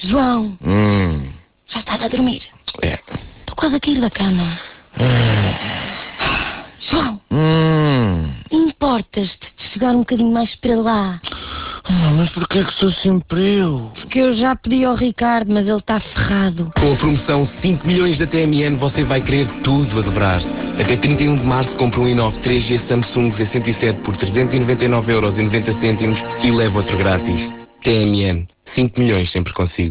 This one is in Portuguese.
João, já estás a dormir? É. Estou quase a cair da cama. João, importas-te de chegar um bocadinho mais para lá? Mas porquê é que sou sempre eu? Porque eu já pedi ao Ricardo, mas ele está ferrado. Com a promoção 5 milhões da TMN, você vai querer tudo a dobrar. Até 31 de março, compra um i9 3G Samsung Z107 por 399,90€ e leva outro grátis. TMN, 5 milhões sempre consigo.